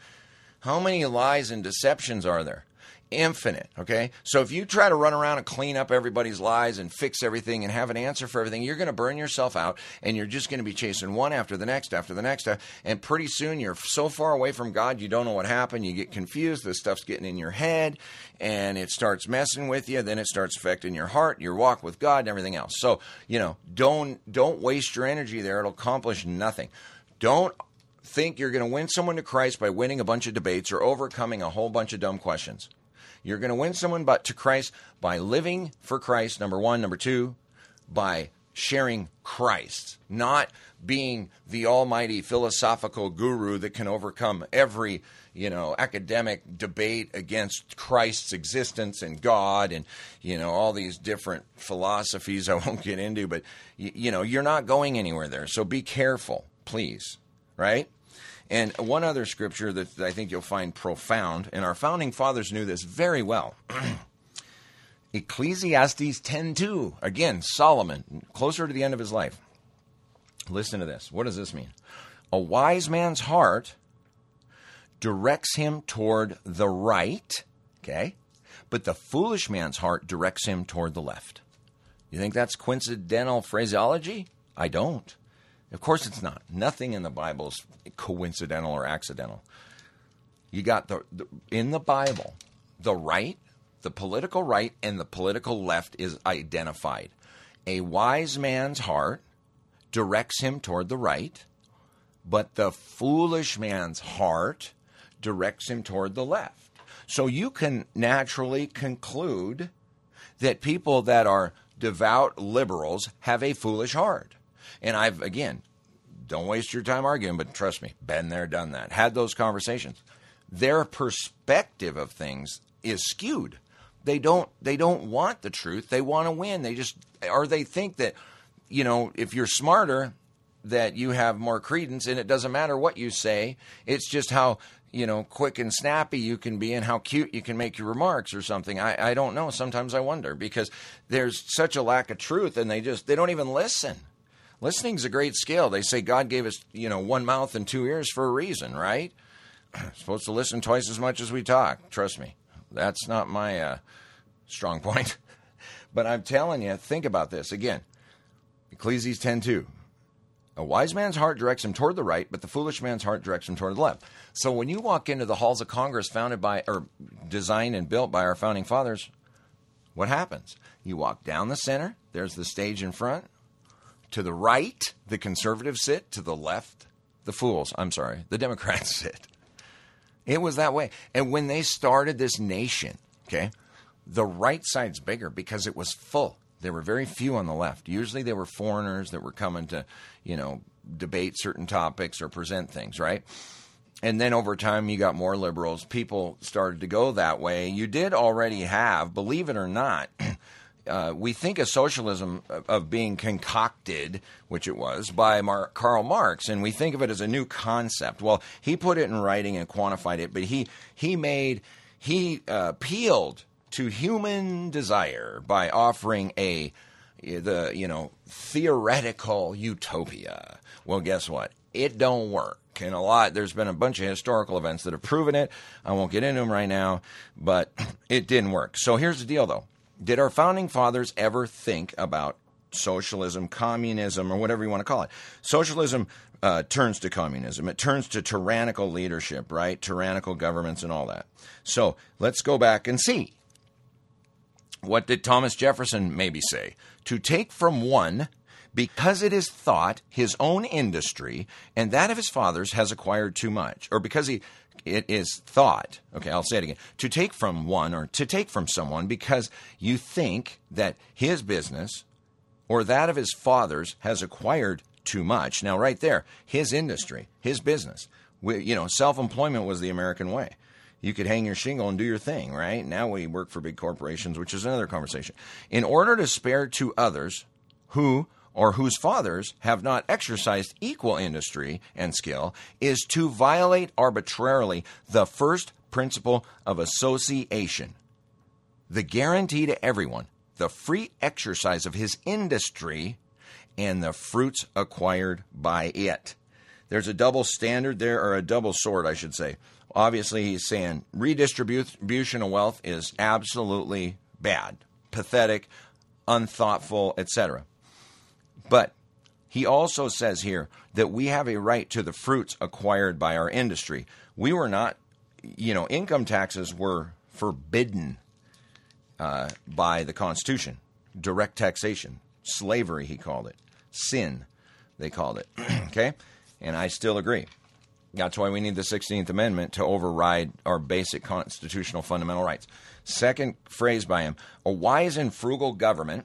How many lies and deceptions are there? Infinite, okay? So if you try to run around and clean up everybody's lies and fix everything and have an answer for everything, you're going to burn yourself out, and you're just going to be chasing one after the next after the next. And pretty soon you're so far away from God, you don't know what happened. You get confused. This stuff's getting in your head, and it starts messing with you. Then it starts affecting your heart, your walk with God, and everything else. So, you know, don't don't waste your energy there. It'll accomplish nothing. Don't think you're going to win someone to Christ by winning a bunch of debates or overcoming a whole bunch of dumb questions. You're going to win someone but to Christ by living for Christ, number one. Number two, by sharing Christ, not being the almighty philosophical guru that can overcome every, you know, academic debate against Christ's existence and God and, you know, all these different philosophies I won't get into. But, you, you know, you're not going anywhere there. So be careful, please, right? And one other scripture that I think you'll find profound, and our founding fathers knew this very well. Ecclesiastes ten two. Again, Solomon, closer to the end of his life. Listen to this. What does this mean? A wise man's heart directs him toward the right, okay? But the foolish man's heart directs him toward the left. You think that's coincidental phraseology? I don't. Of course it's not. Nothing in the Bible is coincidental or accidental. You got the, the in the Bible, the right, the political right, and the political left is identified. A wise man's heart directs him toward the right, but the foolish man's heart directs him toward the left. So you can naturally conclude that people that are devout liberals have a foolish heart. And I've, again, don't waste your time arguing, but trust me, been there, done that, had those conversations. Their perspective of things is skewed. They don't, they don't want the truth. They want to win. They just, or they think that, you know, if you're smarter, that you have more credence, and it doesn't matter what you say. It's just how, you know, quick and snappy you can be and how cute you can make your remarks or something. I, I don't know. Sometimes I wonder because there's such a lack of truth and they just, they don't even listen. Listening's a great skill. They say God gave us, you know, one mouth and two ears for a reason, right? Supposed to listen twice as much as we talk. Trust me. That's not my uh, strong point. But I'm telling you, think about this. Again, Ecclesiastes ten two. A wise man's heart directs him toward the right, but the foolish man's heart directs him toward the left. So when you walk into the halls of Congress founded by, or designed and built by our founding fathers, what happens? You walk down the center. There's the stage in front. To the right, the conservatives sit. To the left, the fools, I'm sorry, the Democrats sit. It was that way. And when they started this nation, okay, the right side's bigger because it was full. There were very few on the left. Usually they were foreigners that were coming to, you know, debate certain topics or present things, right? And then over time you got more liberals. People started to go that way. You did already have, believe it or not, uh, we think of socialism of being concocted, which it was, by Mar- Karl Marx, and we think of it as a new concept. Well, he put it in writing and quantified it, but he he made, he uh, peeled to human desire by offering a, the, you know, theoretical utopia. Well, guess what? It don't work. And a lot, there's been a bunch of historical events that have proven it. I won't get into them right now, but it didn't work. So here's the deal, though. Did our founding fathers ever think about socialism, communism, or whatever you want to call it? Socialism uh, turns to communism. It turns to tyrannical leadership, right? Tyrannical governments and all that. So let's go back and see. What did Thomas Jefferson maybe say? To take from one, because it is thought his own industry and that of his fathers has acquired too much, or because he it is thought, okay, I'll say it again, to take from one or to take from someone because you think that his business or that of his fathers has acquired too much. Now, right there, his industry, his business, we, you know, self-employment was the American way. You could hang your shingle and do your thing, right? Now we work for big corporations, which is another conversation. In order to spare to others who or whose fathers have not exercised equal industry and skill is to violate arbitrarily the first principle of association, the guarantee to everyone, the free exercise of his industry and the fruits acquired by it. There's a double standard there, or a double sword, I should say. Obviously, he's saying redistribution of wealth is absolutely bad, pathetic, unthoughtful, et cetera. But he also says here that we have a right to the fruits acquired by our industry. We were not, you know, income taxes were forbidden uh, by the Constitution. Direct taxation, slavery, he called it. Sin, they called it. Okay? And I still agree. That's why we need the sixteenth Amendment to override our basic constitutional fundamental rights. Second phrase by him, a wise and frugal government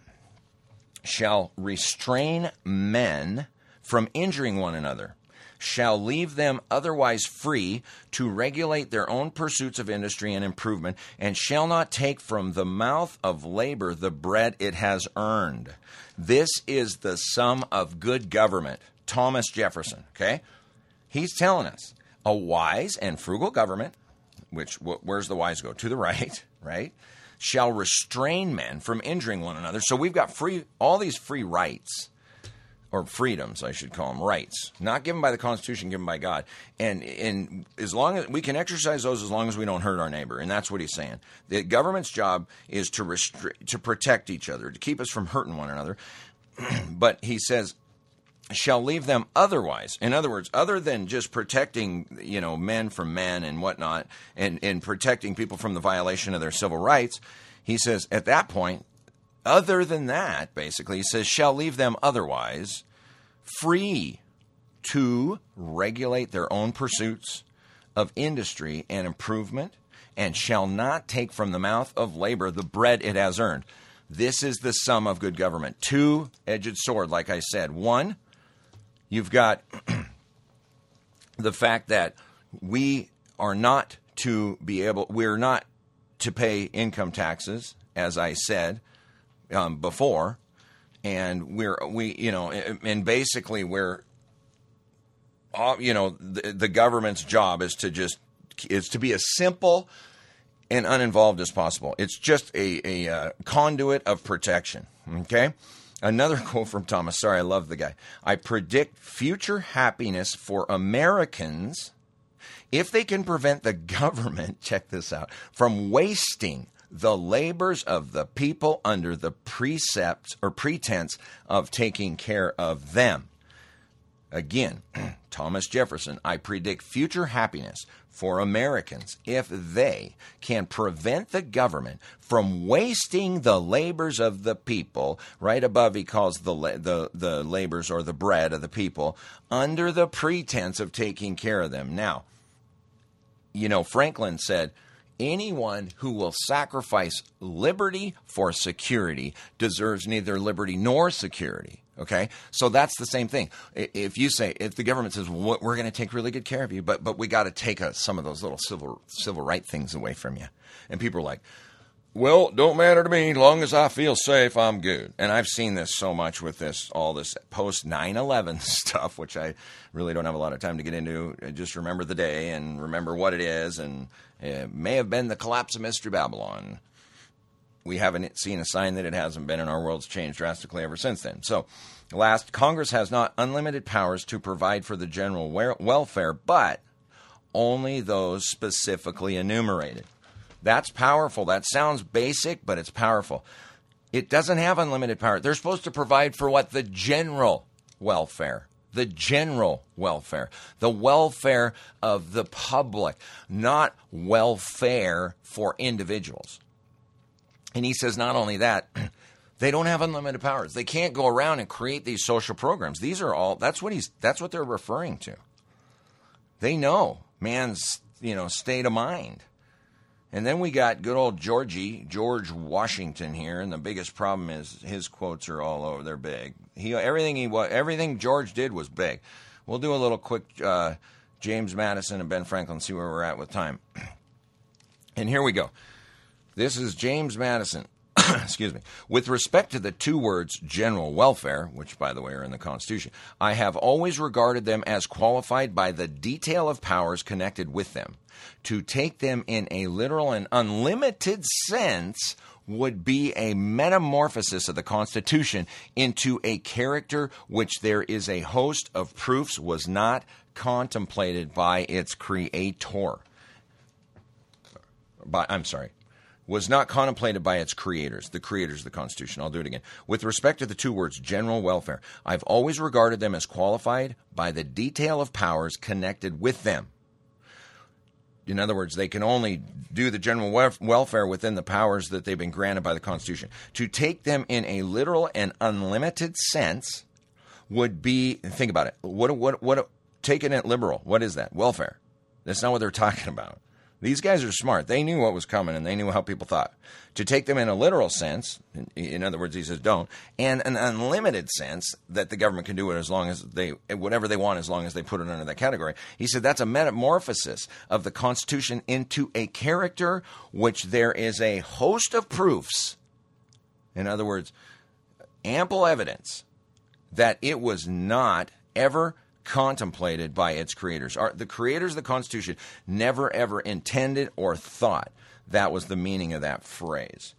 shall restrain men from injuring one another, shall leave them otherwise free to regulate their own pursuits of industry and improvement, and shall not take from the mouth of labor the bread it has earned. This is the sum of good government. Thomas Jefferson, okay? He's telling us a wise and frugal government, which where's the wise go? To the right, right? Shall restrain men from injuring one another. So we've got free, all these free rights, or freedoms, I should call them, rights, not given by the Constitution, given by God. And, and as long as we can exercise those, as long as we don't hurt our neighbor. And that's what he's saying. The government's job is to restrict, to protect each other, to keep us from hurting one another. But he says, shall leave them otherwise. In other words, other than just protecting, you know, men from men and whatnot, and, and protecting people from the violation of their civil rights, he says at that point, other than that, basically, he says, shall leave them otherwise free to regulate their own pursuits of industry and improvement, and shall not take from the mouth of labor the bread it has earned. This is the sum of good government. Two-edged sword, like I said. One, you've got the fact that we are not to be able, we're not to pay income taxes, as I said um, before, and we're, we, you know, and basically we're, you know, the, the government's job is to just is to be as simple and uninvolved as possible. It's just a, a uh, conduit of protection, okay? Another quote from Thomas. Sorry, I love the guy. I predict future happiness for Americans if they can prevent the government, check this out, from wasting the labors of the people under the precepts or pretense of taking care of them. Again, Thomas Jefferson, I predict future happiness for Americans if they can prevent the government from wasting the labors of the people. Right above, he calls the, the, the labors or the bread of the people under the pretense of taking care of them. Now, you know, Franklin said, anyone who will sacrifice liberty for security deserves neither liberty nor security. Okay, so that's the same thing. If you say, if the government says, well, we're going to take really good care of you, but but we got to take a, some of those little civil civil right things away from you, and people are like, well, don't matter to me, as long as I feel safe, I'm good. And I've seen this so much with this, all this post nine eleven stuff, which I really don't have a lot of time to get into. Just remember the day and remember what it is, and it may have been the collapse of Mystery Babylon. We haven't seen a sign that it hasn't been, and our world's changed drastically ever since then. So, last, Congress has not unlimited powers to provide for the general welfare, but only those specifically enumerated. That's powerful. That sounds basic, but it's powerful. It doesn't have unlimited power. They're supposed to provide for what? The general welfare. The general welfare. The welfare of the public, not welfare for individuals. And he says not only that, they don't have unlimited powers. They can't go around and create these social programs. These are all, that's what he's, that's what they're referring to. They know man's, you know, state of mind. And then we got good old Georgie, George Washington here, and the biggest problem is his quotes are all over. They're big. He, everything he, everything George did was big. We'll do a little quick uh, James Madison and Ben Franklin, see where we're at with time. And here we go. This is James Madison. Excuse me. With respect to the two words general welfare, which, by the way, are in the Constitution, I have always regarded them as qualified by the detail of powers connected with them. To take them in a literal and unlimited sense would be a metamorphosis of the Constitution into a character which there is a host of proofs was not contemplated by its creator. By, I'm sorry. was not contemplated by its creators, the creators of the Constitution. I'll do it again. With respect to the two words, general welfare, I've always regarded them as qualified by the detail of powers connected with them. In other words, they can only do the general welfare within the powers that they've been granted by the Constitution. To take them in a literal and unlimited sense would be, think about it, what, what, what, taking it liberal, what is that? Welfare. That's not what they're talking about. These guys are smart. They knew what was coming, and they knew how people thought. To take them in a literal sense, in other words, he says don't, and an unlimited sense that the government can do it as long as they, whatever they want, as long as they put it under that category. He said that's a metamorphosis of the Constitution into a character which there is a host of proofs. In other words, ample evidence that it was not ever contemplated by its creators. The creators of the Constitution never ever intended or thought that was the meaning of that phrase.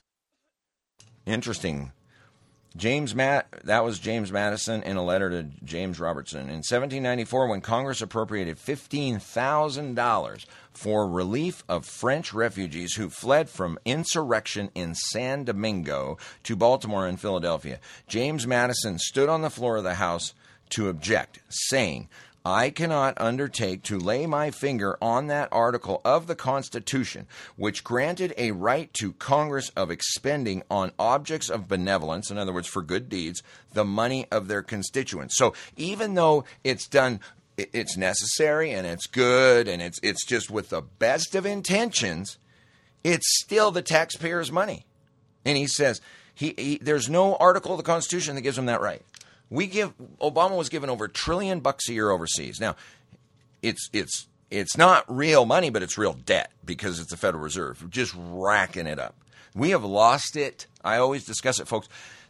Interesting. James Matt, that was James Madison in a letter to James Robertson. In seventeen ninety-four, when Congress appropriated fifteen thousand dollars for relief of French refugees who fled from insurrection in San Domingo to Baltimore and Philadelphia, James Madison stood on the floor of the House to object, saying, I cannot undertake to lay my finger on that article of the Constitution which granted a right to Congress of expending on objects of benevolence, in other words, for good deeds, the money of their constituents. So even though it's done, it's necessary and it's good and it's it's just with the best of intentions, it's still the taxpayers' money. And he says he, he there's no article of the Constitution that gives him that right. We give Obama was given over a trillion bucks a year overseas. Now, it's it's it's not real money, but it's real debt because it's the Federal Reserve just racking it up. We have lost it. I always discuss it, folks.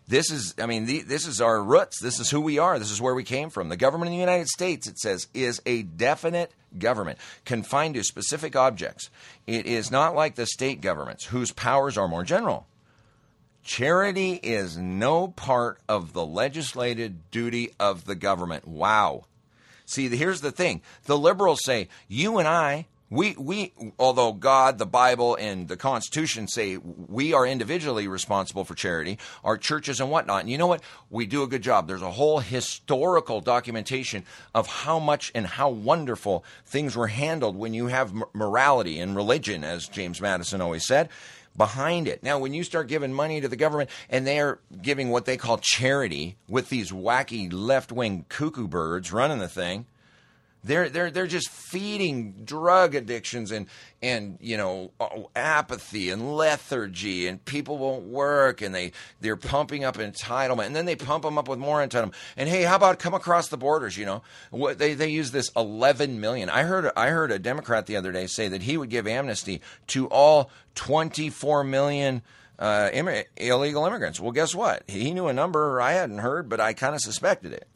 This is, I mean, the, this is our roots. This is who we are. This is where we came from. The government of the United States, it says, is a definite government confined to specific objects. It is not like the state governments, whose powers are more general. Charity is no part of the legislated duty of the government. Wow. See, here's the thing. The liberals say, you and I, We, we, although God, the Bible, and the Constitution say we are individually responsible for charity, our churches and whatnot. And you know what? We do a good job. There's a whole historical documentation of how much and how wonderful things were handled when you have morality and religion, as James Madison always said, behind it. Now, when you start giving money to the government and they're giving what they call charity with these wacky left-wing cuckoo birds running the thing, They're they're they're just feeding drug addictions and and you know apathy and lethargy, and people won't work, and they they're pumping up entitlement, and then they pump them up with more entitlement. And hey, how about come across the borders? You know, what they they use this eleven million. I heard I heard a Democrat the other day say that he would give amnesty to all twenty-four million uh, Im- illegal immigrants. Well, guess what? He knew a number I hadn't heard, but I kind of suspected it.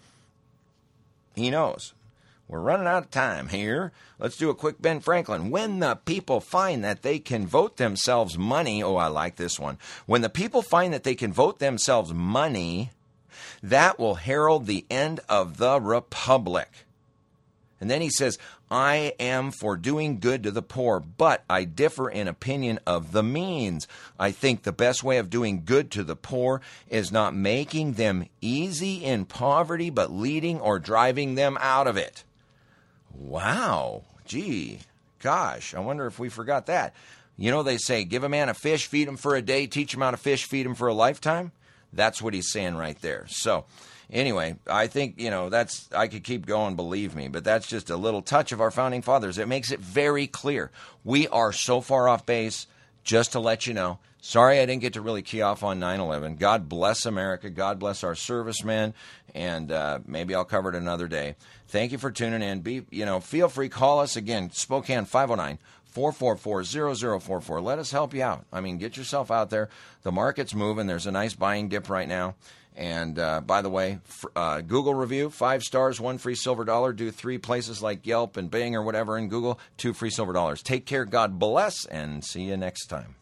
He knows. We're running out of time here. Let's do a quick Ben Franklin. When the people find that they can vote themselves money, oh, I like this one. When the people find that they can vote themselves money, that will herald the end of the republic. And then he says, I am for doing good to the poor, but I differ in opinion of the means. I think the best way of doing good to the poor is not making them easy in poverty, but leading or driving them out of it. Wow. Gee, gosh, I wonder if we forgot that. You know, they say, give a man a fish, feed him for a day, teach him how to fish, feed him for a lifetime. That's what he's saying right there. So anyway, I think, you know, that's, I could keep going, believe me, but that's just a little touch of our founding fathers. It makes it very clear. We are so far off base, just to let you know. Sorry I didn't get to really key off on nine eleven. God bless America. God bless our servicemen. And uh, maybe I'll cover it another day. Thank you for tuning in. Be, you know, feel free. Call us again. Spokane five oh nine, four four four, zero zero four four. Let us help you out. I mean, get yourself out there. The market's moving. There's a nice buying dip right now. And uh, by the way, uh, Google review, five stars, one free silver dollar. Do three places like Yelp and Bing or whatever in Google, two free silver dollars. Take care. God bless, and see you next time.